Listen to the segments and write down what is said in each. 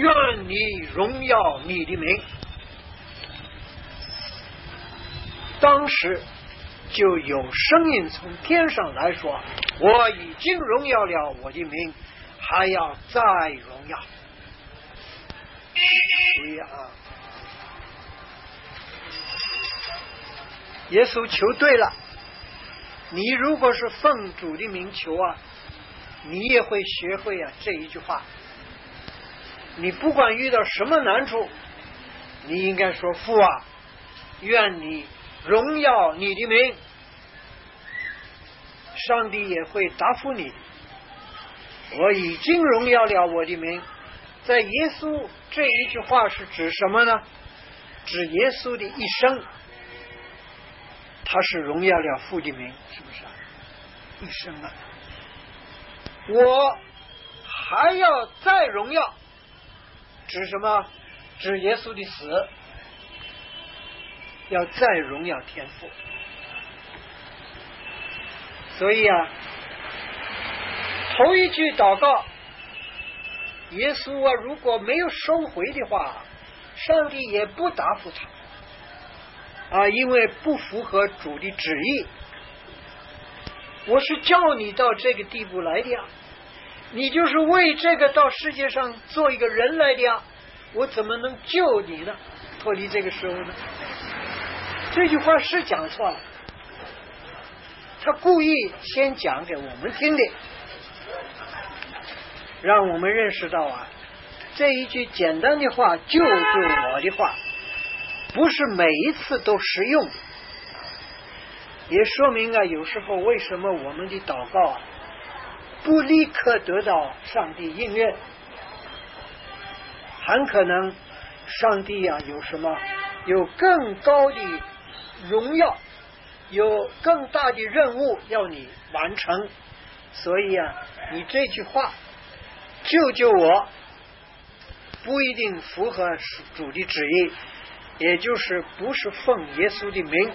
愿你荣耀你的名。当时就有声音从天上来说，我已经荣耀了我的名，还要再荣耀。所以耶稣求对了，你如果是奉主的名求你也会学会这一句话。你不管遇到什么难处，你应该说，父愿你荣耀你的名，上帝也会答复你。我已经荣耀了我的名。在耶稣这一句话是指什么呢？指耶稣的一生，他是荣耀了父的名，是不是一生我还要再荣耀，指什么？指耶稣的死，要再荣耀天父。所以头一句祷告，耶稣如果没有收回的话，上帝也不答复他因为不符合主的旨意。我是叫你到这个地步来的你就是为这个到世界上做一个人来的我怎么能救你呢？脱离这个时候呢？这句话是讲错了，他故意先讲给我们听的，让我们认识到这一句简单的话，救救我的话，不是每一次都实用，也说明有时候为什么我们的祷告不立刻得到上帝应允，很可能上帝有什么有更高的荣耀，有更大的任务要你完成，所以你这句话救救我不一定符合主的旨意，也就是不是奉耶稣的名。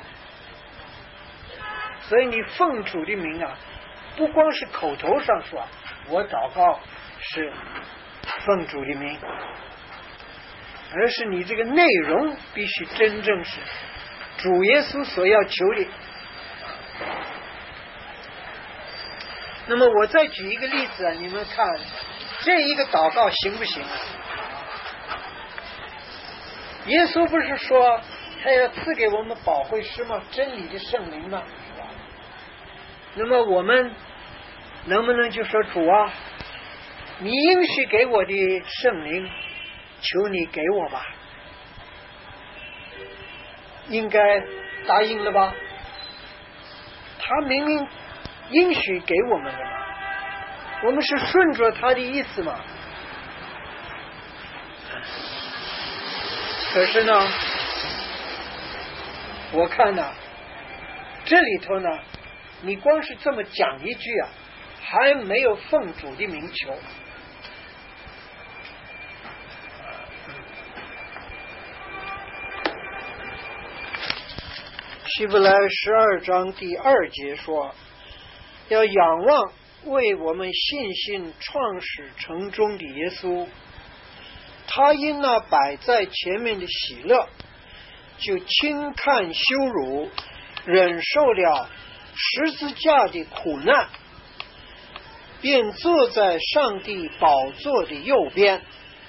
所以你奉主的名不光是口头上说我祷告是奉主的名，而是你这个内容必须真正是主耶稣所要求的。那么我再举一个例子你们看这一个祷告行不行耶稣不是说他要赐给我们保惠师吗？真理的圣灵吗？是吧？那么我们能不能就说主你应许给我的圣灵，求你给我吧？应该答应了吧？他明明应许给我们的嘛，我们是顺着他的意思嘛。可是呢，我看这里头你光是这么讲一句还没有奉主的名求。希伯来12章第2节说，要仰望为我们信心创始成终的耶稣，他因那摆在前面的喜乐，就轻看羞辱，忍受了十字架的苦难，便坐在上帝宝座的右边。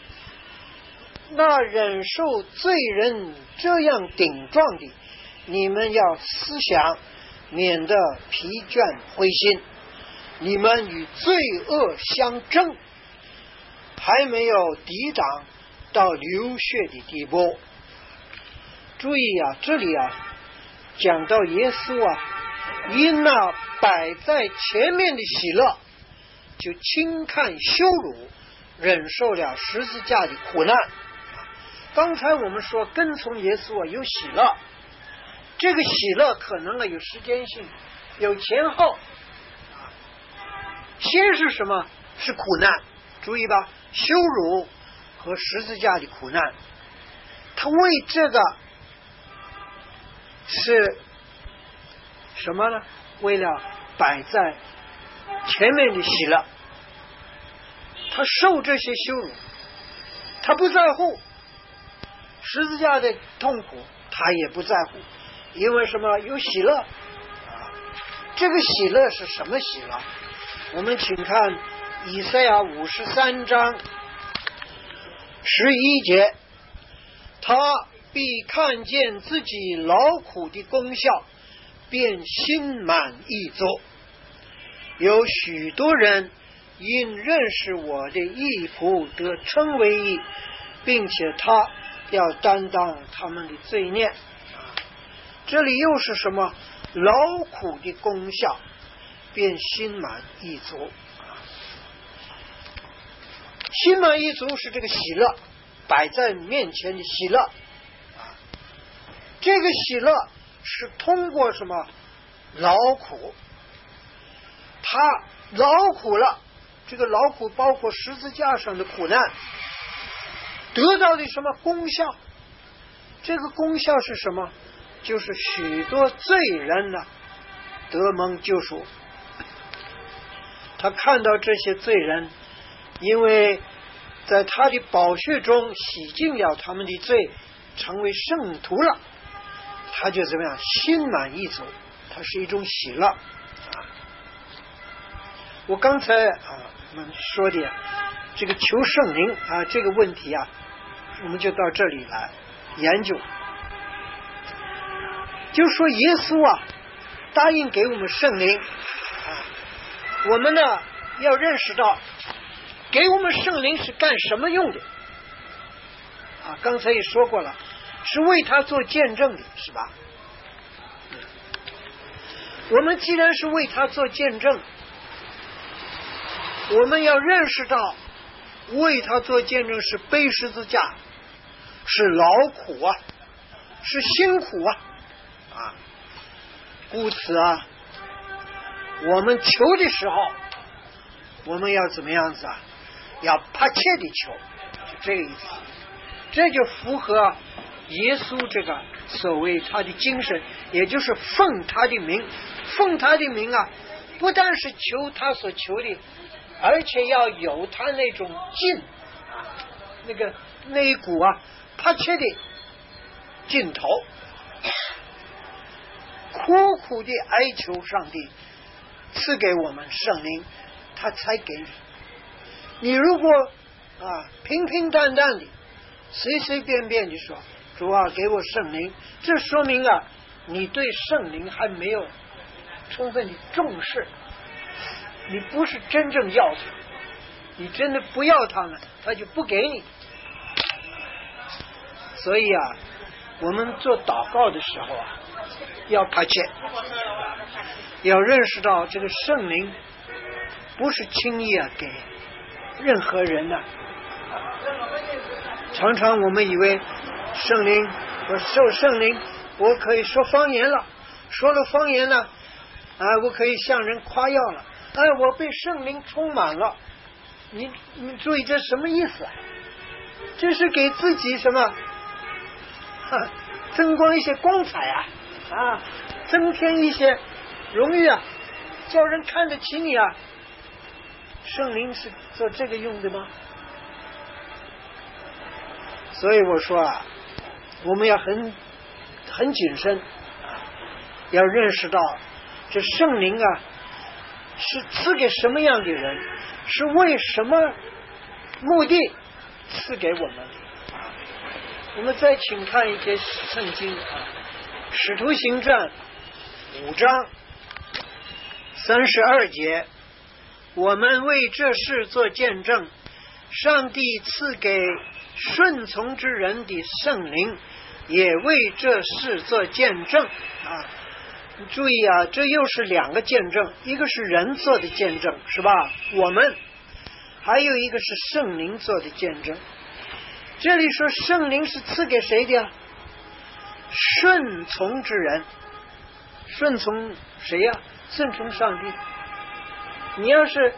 那忍受罪人这样顶撞的，你们要思想，免得疲倦灰心。你们与罪恶相争，还没有抵挡到流血的地步。注意这里讲到耶稣因那摆在前面的喜乐，就轻看羞辱，忍受了十字架的苦难。刚才我们说跟从耶稣有喜乐，这个喜乐可能有时间性，有前后。先是什么？是苦难，注意吧，羞辱和十字架的苦难。他为这个是什么呢？为了摆在前面的喜乐，他受这些羞辱， 他不在乎十字架的痛苦，他也不在乎，因为什么？有喜乐啊！这个喜乐是什么喜乐？我们请看以赛亚53章11节，他必看见自己劳苦的功效，便心满意足。有许多人因认识我的义仆得称为义，并且他要担当他们的罪孽。这里又是什么？劳苦的功效，便心满意足。心满意足是这个喜乐，摆在面前的喜乐。这个喜乐是通过什么？劳苦。他劳苦了，这个劳苦包括十字架上的苦难，得到的什么功效？这个功效是什么？就是许多罪人呢得蒙救赎。他看到这些罪人因为在他的宝血中洗净了他们的罪，成为圣徒了，他就怎么样？心满意足。它是一种喜乐。我刚才我们说的这个求圣灵这个问题我们就到这里来研究。就说耶稣答应给我们圣灵我们呢要认识到给我们圣灵是干什么用的刚才也说过了，是为他做见证的，是吧？我们既然是为他做见证，我们要认识到为他做见证是背十字架，是劳苦是辛苦故此我们求的时候我们要怎么样子要迫切的求，就这个意思。这就符合耶稣这个所谓他的精神，也就是奉他的名。奉他的名不但是求他所求的，而且要有他那种劲那一股迫切的劲头，苦苦的哀求上帝赐给我们圣灵，他才给你。你如果平平淡淡的随随便便的说主给我圣灵，这说明你对圣灵还没有充分的重视，你不是真正要他，你真的不要他呢，他就不给你。所以我们做祷告的时候要迫切，要认识到这个圣灵不是轻易给任何人的。常常我们以为圣灵，我受圣灵我可以说方言了，说了方言了我可以向人夸耀了，我被圣灵充满了。你注意这什么意思这是给自己什么增光一些光彩增添一些荣誉叫人看得起你圣灵是做这个用的吗？所以我说我们要很谨慎要认识到这圣灵是赐给什么样的人，是为什么目的赐给我们的。我们再请看一些圣经使徒行传5章32节，我们为这事做见证，上帝赐给顺从之人的圣灵也为这事做见证注意这又是两个见证，一个是人做的见证，是吧？我们还有一个是圣灵做的见证。这里说圣灵是赐给谁的顺从之人。顺从谁顺从上帝。你要是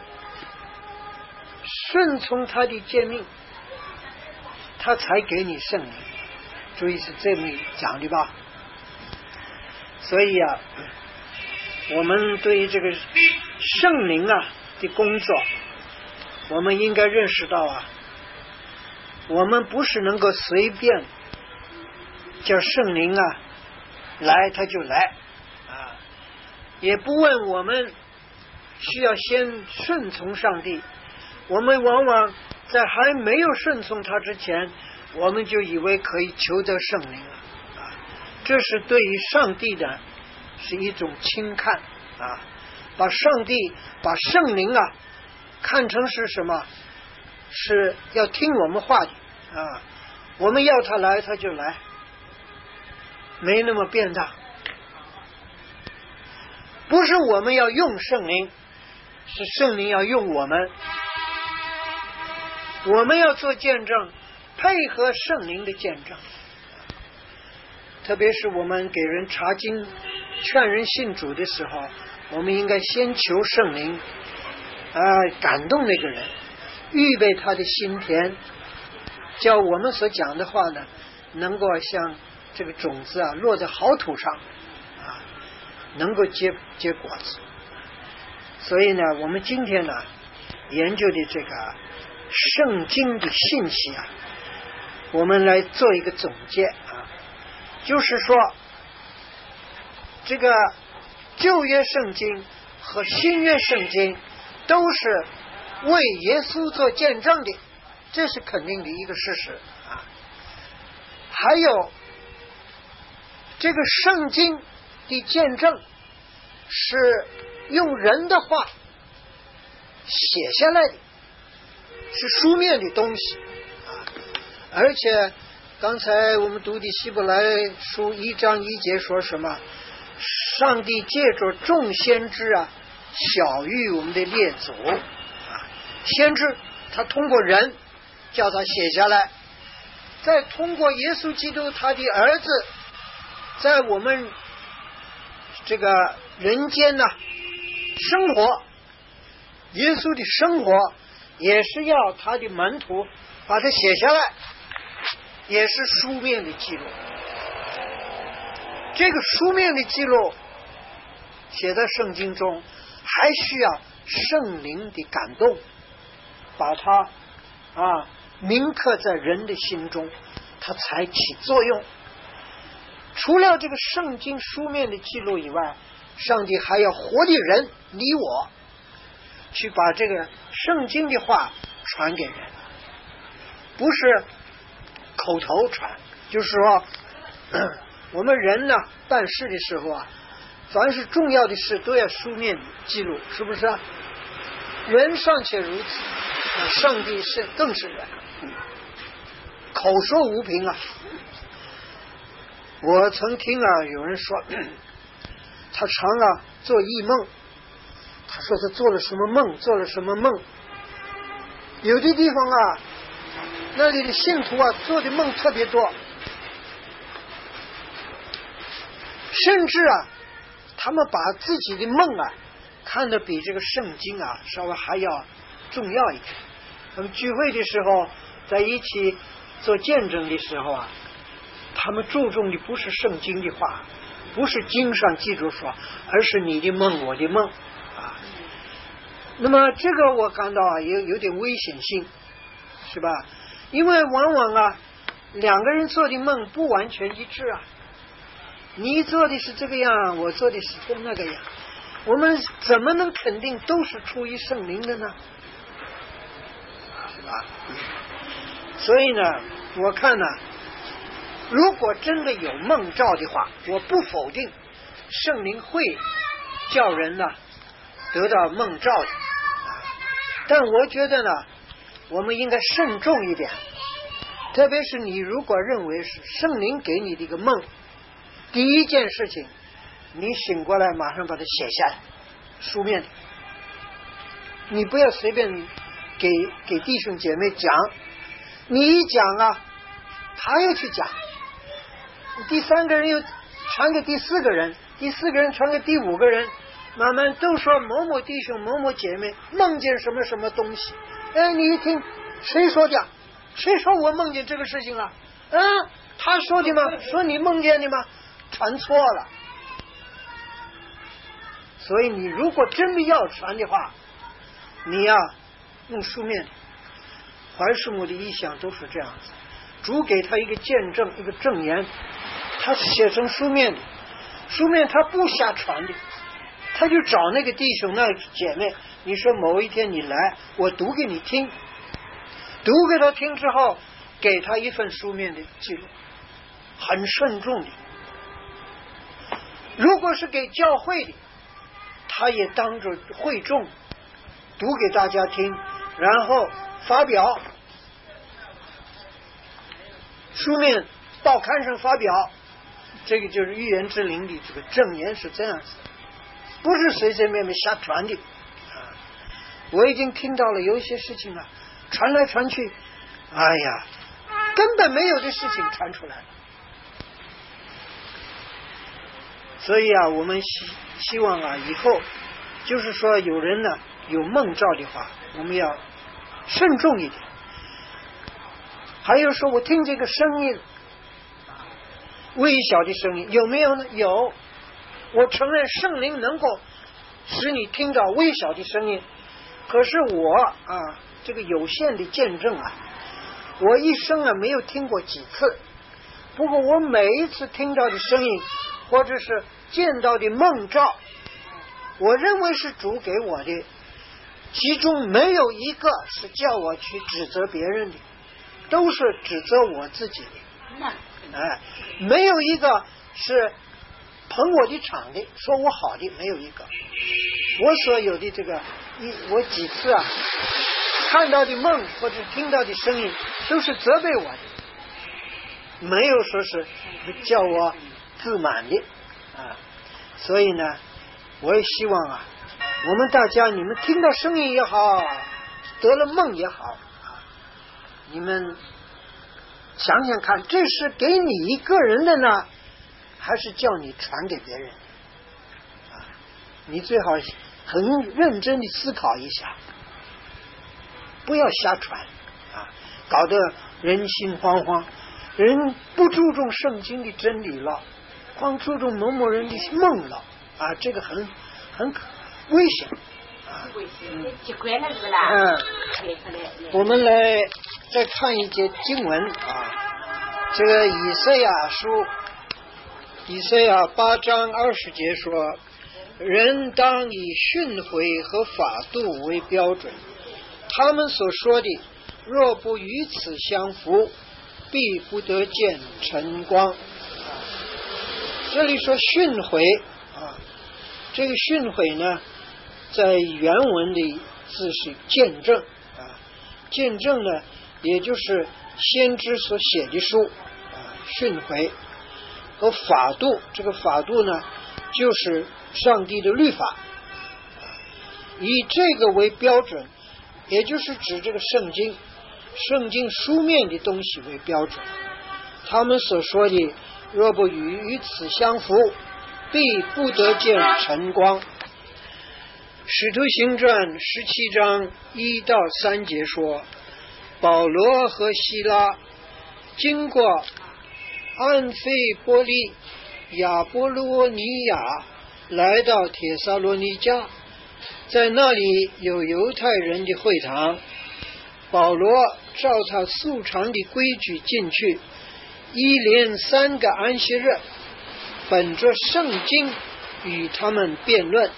顺从他的诫命，他才给你圣灵。注意是这么讲的吧？所以我们对于这个圣灵的工作，我们应该认识到我们不是能够随便叫圣灵啊来他就来啊，也不问我们需要先顺从上帝。我们往往在还没有顺从他之前，我们就以为可以求得圣灵了啊，这是对于上帝的是一种轻看啊，把上帝把圣灵啊看成是什么？是要听我们话的啊，我们要他来他就来，没那么变大。不是我们要用圣灵，是圣灵要用我们。我们要做见证，配合圣灵的见证。特别是我们给人查经劝人信主的时候，我们应该先求圣灵感动那个人，预备他的心田，叫我们所讲的话呢能够像这个种子啊落在好土上啊，能够结果子。所以呢，我们今天呢研究的这个圣经的信息啊，我们来做一个总结啊，就是说这个旧约圣经和新约圣经都是为耶稣做见证的，这是肯定的一个事实啊。还有这个圣经的见证是用人的话写下来的，是书面的东西啊。而且刚才我们读的希伯来书1章1节说什么？上帝借着众先知啊晓谕我们的列祖啊，先知他通过人叫他写下来，再通过耶稣基督他的儿子在我们这个人间呢生活，耶稣的生活也是要他的门徒把它写下来，也是书面的记录。这个书面的记录写在圣经中，还需要圣灵的感动，把它铭刻在人的心中，它才起作用。除了这个圣经书面的记录以外，上帝还要活的人，你我去把这个圣经的话传给人，不是口头传。就是说我们人呢办事的时候啊，凡是重要的事都要书面记录，是不是啊？人尚且如此，上帝是更是人，口说无凭啊。我曾听有人说他常做异梦，他说他做了什么梦，做了什么梦。有的地方那里的信徒做的梦特别多，甚至他们把自己的梦看得比这个圣经稍微还要重要一点。他们聚会的时候在一起做见证的时候他们注重的不是圣经的话，不是经上记住说，而是你的梦我的梦那么这个我感到有点危险性，是吧？因为往往两个人做的梦不完全一致你做的是这个样，我做的是那个样，我们怎么能肯定都是出于圣灵的呢？是吧？所以呢，我看如果真的有梦兆的话，我不否定圣灵会叫人得到梦兆的但我觉得我们应该慎重一点，特别是你如果认为是圣灵给你的一个梦，第一件事情你醒过来马上把它写下来，书面的，你不要随便给弟兄姐妹讲，你一讲他又去讲，第三个人又传给第四个人，第四个人传给第五个人，慢慢都说某某弟兄某某姐妹梦见什么什么东西。你一听谁说的？谁说我梦见这个事情他说的吗？说你梦见的吗？传错了。所以你如果真的要传的话，你用书面怀世母的意象都是这样子，主给他一个见证，一个证言，他写成书面的，书面他不瞎传的，他就找那个弟兄那姐妹，你说某一天你来，我读给你听，读给他听之后，给他一份书面的记录，很慎重的。如果是给教会的，他也当着会众读给大家听，然后发表，书面报刊上发表，这个就是预言之灵的这个证言是这样子，不是随随便便瞎传的我已经听到了有一些事情传来传去，哎呀，根本没有的事情传出来了。所以我们希望以后就是说有人有梦兆的话，我们要慎重一点。还有说我听这个声音，微小的声音有没有呢？有，我承认圣灵能够使你听到微小的声音，可是我这个有限的见证我一生没有听过几次，不过我每一次听到的声音或者是见到的梦兆，我认为是主给我的，其中没有一个是叫我去指责别人的，都是指责我自己的。没有一个是捧我的场的，说我好的，没有一个。我所有的这个我几次看到的梦或者听到的声音都是责备我的，没有说是叫我自满的所以呢，我也希望我们大家，你们听到声音也好，得了梦也好你们想想看，这是给你一个人的呢，还是叫你传给别人你最好很认真的思考一下，不要瞎传搞得人心惶惶，人不注重圣经的真理了，光注重某某人的梦了这个很危险我们来再看一节经文这个以赛亚书以赛亚8章20节说，人当以训诲和法度为标准，他们所说的若不与此相符，必不得见晨光这里说训诲这个训诲呢，在原文的字是见证见证呢，也就是先知所写的书训诲和法度，这个法度呢，就是上帝的律法以这个为标准，也就是指这个圣经书面的东西为标准。他们所说的若不与此相符，必不得见晨光。使徒行传17章1到3节说，保罗和希拉经过安菲波利、亚波罗尼亚，来到帖撒罗尼迦，在那里有犹太人的会堂。保罗照他素常的规矩进去，一连3个安息日，本着圣经与他们辩论，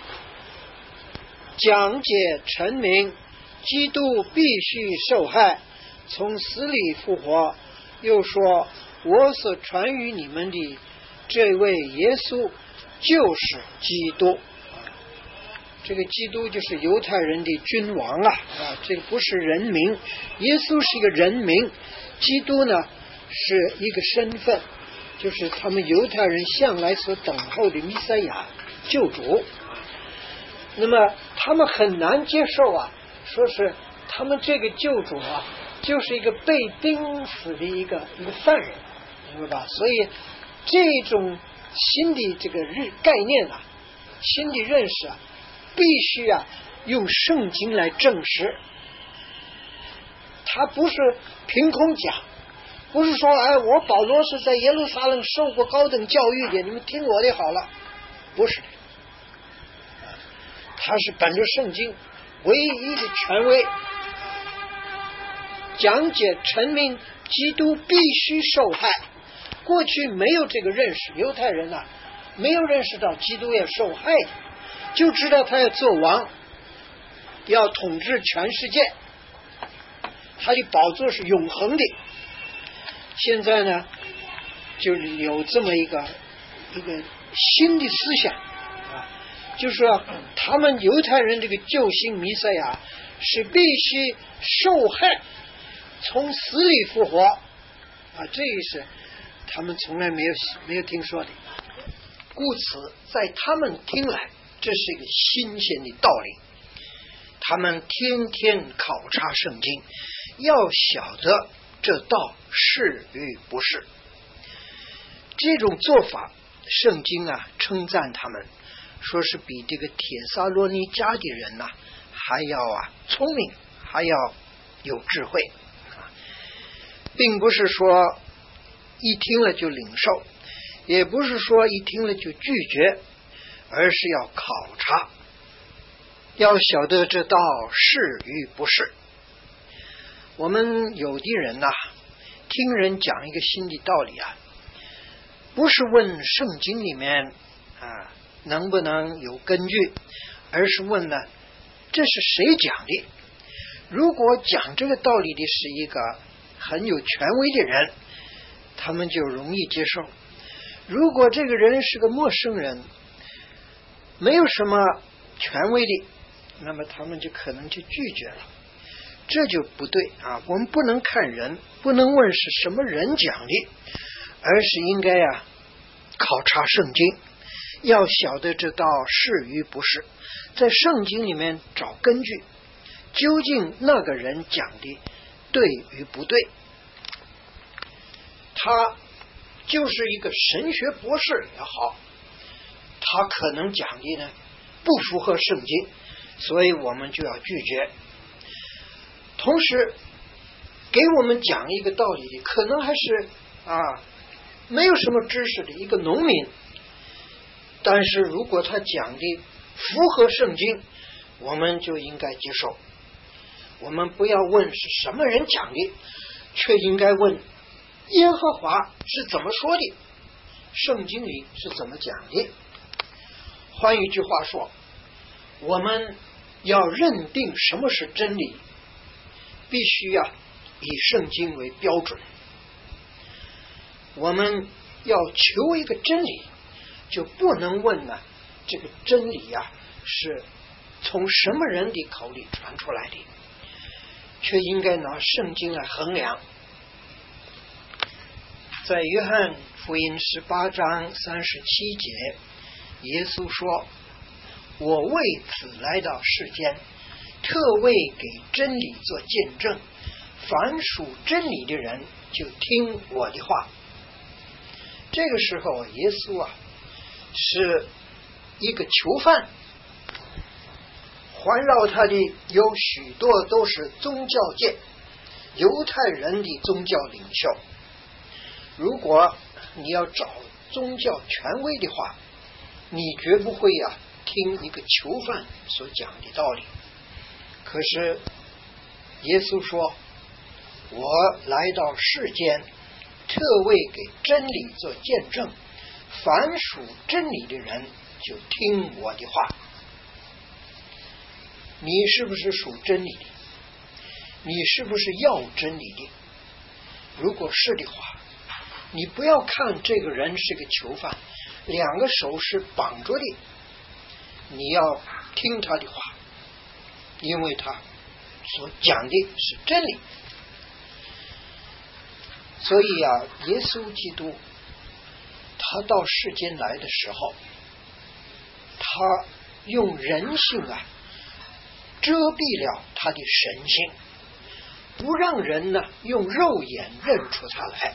讲解陈明基督必须受害，从死里复活，又说我所传于你们的这位耶稣就是基督。这个基督就是犹太人的君王这个不是人名，耶稣是一个人名，基督呢是一个身份，就是他们犹太人向来所等候的弥赛亚救主。那么他们很难接受说是他们这个救主就是一个被钉死的一个犯人，明白吧？所以这种新的这个概念新的认识必须用圣经来证实，他不是凭空讲，不是说我保罗是在耶路撒冷受过高等教育的，你们听我的好了，不是的，他是本着圣经唯一的权威。 讲解陈明基督必须受害。过去没有这个认识，犹太人没有认识到基督要受害，就知道他要做王，要统治全世界，他的宝座是永恒的。现在呢，就有这么一个新的思想就是说他们犹太人这个救星弥赛亚是必须受害，从死里复活这个是他们从来没有听说的。故此在他们听来，这是一个新鲜的道理。他们天天考察圣经，要晓得这道是与不是。这种做法，圣经称赞他们，说是比这个帖撒罗尼迦的人还要聪明，还要有智慧并不是说一听了就领受，也不是说一听了就拒绝，而是要考察，要晓得这道是与不是。我们有的人听人讲一个新的道理不是问圣经里面能不能有根据，而是问这是谁讲的。如果讲这个道理的是一个很有权威的人，他们就容易接受。如果这个人是个陌生人，没有什么权威的，那么他们就可能就拒绝了。这就不对我们不能看人，不能问是什么人讲的，而是应该考察圣经，要晓得这道是与不是，在圣经里面找根据，究竟那个人讲的对与不对。他就是一个神学博士也好，他可能讲的呢不符合圣经，所以我们就要拒绝。同时给我们讲一个道理的可能还是没有什么知识的一个农民，但是如果他讲的符合圣经，我们就应该接受。我们不要问是什么人讲的，却应该问耶和华是怎么说的，圣经里是怎么讲的。换一句话说，我们要认定什么是真理，必须以圣经为标准。我们要求一个真理，就不能问这个真理是从什么人的口里传出来的，却应该拿圣经来衡量。在约翰福音18章37节，耶稣说，我为此来到世间，特为给真理做见证，凡属真理的人就听我的话。这个时候耶稣是一个囚犯，环绕他的有许多都是宗教界犹太人的宗教领袖。如果你要找宗教权威的话，你绝不会听一个囚犯所讲的道理。可是耶稣说，我来到世间，特为给真理做见证，凡属真理的人就听我的话。你是不是属真理的？你是不是要真理的？如果是的话，你不要看这个人是个囚犯，两个手是绑着的，你要听他的话，因为他所讲的是真理。所以耶稣基督他到世间来的时候，他用人性遮蔽了他的神性，不让人用肉眼认出他来。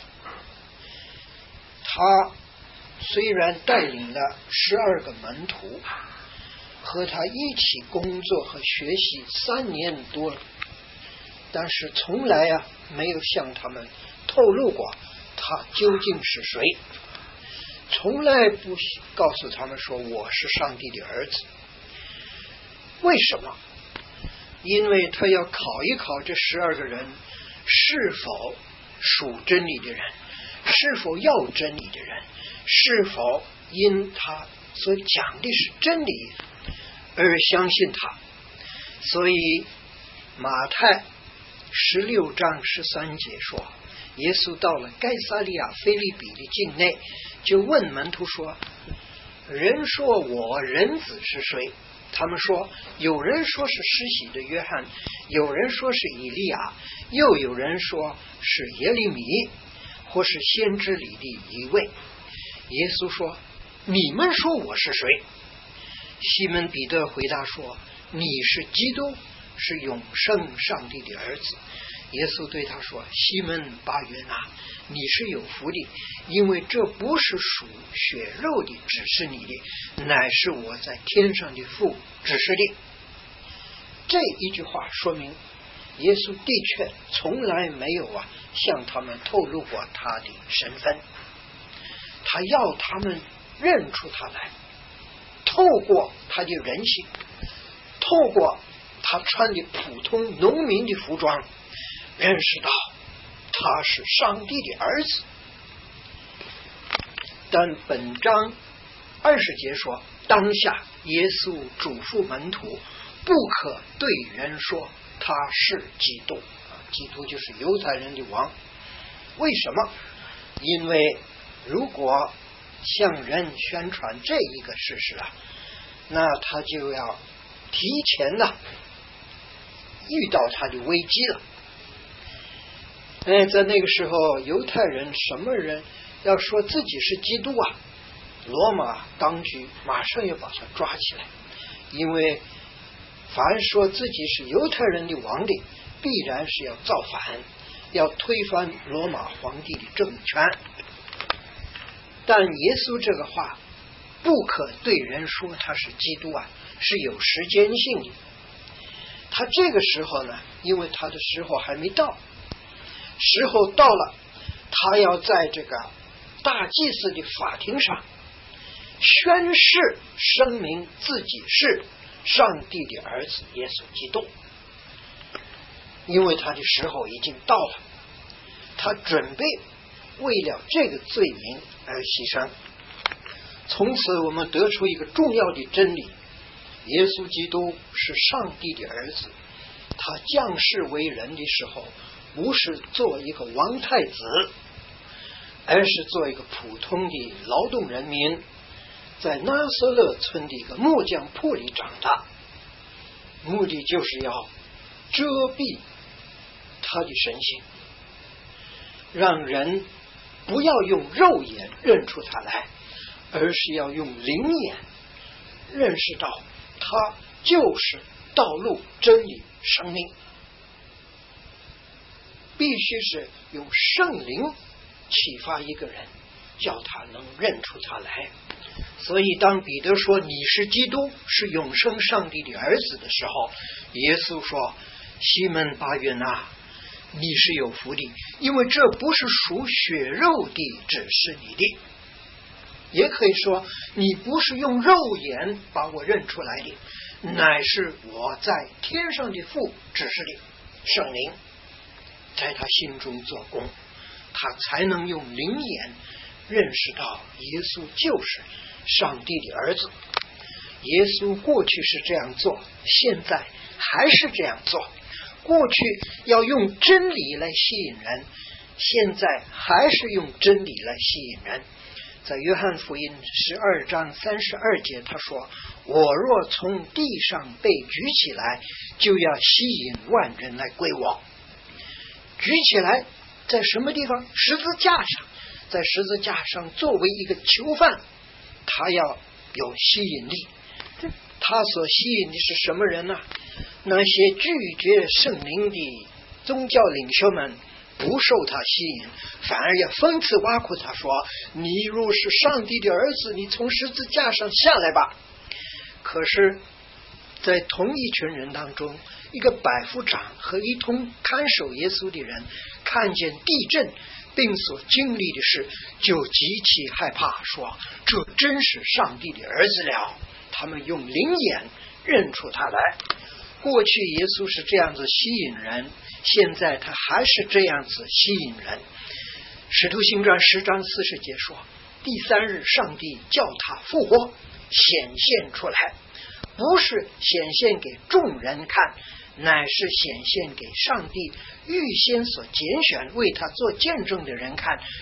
他虽然带领了12个门徒，和他一起工作和学习3年多，但是从来没有向他们透露过他究竟是谁，从来不告诉他们说我是上帝的儿子。为什么？因为他要考一考这12个人是否属真理的人，是否要真理的人，是否因他所讲的是真理而相信他。所以马太16章13节说，耶稣到了该撒利亚腓立比的境内，就问门徒说，人说我人子是谁？他们说，有人说是施洗的约翰，有人说是以利亚，又有人说是耶利米，或是先知里的一位。耶稣说，你们说我是谁？西门彼得回答说，你是基督，是永生上帝的儿子。耶稣对他说，西门巴约拿，你是有福的，因为这不是属血肉的指示你的，乃是我在天上的父指示的。这一句话说明耶稣的确从来没有向他们透露过他的身份，他要他们认出他来，透过他的人性，透过他穿的普通农民的服装，认识到他是上帝的儿子。但本章20节说，当下耶稣嘱咐门徒不可对人说他是基督，基督就是犹太人的王。为什么？因为如果向人宣传这一个事实那他就要提前遇到他的危机了。在那个时候，犹太人什么人要说自己是基督罗马当局马上要把他抓起来，因为凡说自己是犹太人的王的，必然是要造反，要推翻罗马皇帝的政权。但耶稣这个话不可对人说他是基督是有时间性的。他这个时候呢，因为他的时候还没到，时候到了，他要在这个大祭司的法庭上宣誓声明自己是上帝的儿子耶稣基督，因为他的时候已经到了，他准备为了这个罪名而牺牲。从此我们得出一个重要的真理，耶稣基督是上帝的儿子，他降世为人的时候不是做一个王太子，而是做一个普通的劳动人民，在拿撒勒村的一个木匠铺里长大，目的就是要遮蔽他的神性，让人不要用肉眼认出他来，而是要用灵眼认识到他就是道路、真理、生命。必须是用圣灵启发一个人，叫他能认出他来。所以当彼得说你是基督，是永生上帝的儿子的时候，耶稣说，西门巴约拿，你是有福的，因为这不是属血肉的指示你的。也可以说，你不是用肉眼把我认出来的，乃是我在天上的父指示的圣灵在他心中做工，他才能用灵眼认识到耶稣就是上帝的儿子。耶稣过去是这样做，现在还是这样做。过去要用真理来吸引人，现在还是用真理来吸引人。在约翰福音12章32节他说，我若从地上被举起来，就要吸引万人来归我。举起来在什么地方？十字架上，在十字架上作为一个囚犯，他要有吸引力。他所吸引的是什么人呢？那些拒绝圣灵的宗教领袖们不受他吸引，反而要讽刺挖苦他说，你若是上帝的儿子，你从十字架上下来吧。可是在同一群人当中，一个百夫长和一同看守耶稣的人看见地震并所经历的事，就极其害怕，说这真是上帝的儿子了。他们用灵眼认出他来。 过去耶稣是这样子吸引人，现在他还是这样子吸引人。使徒行传10章40节说，第3日上帝叫他复活，显现出来，不是显现给众人看，乃是显现给上帝预先所拣选为他做见证的人看。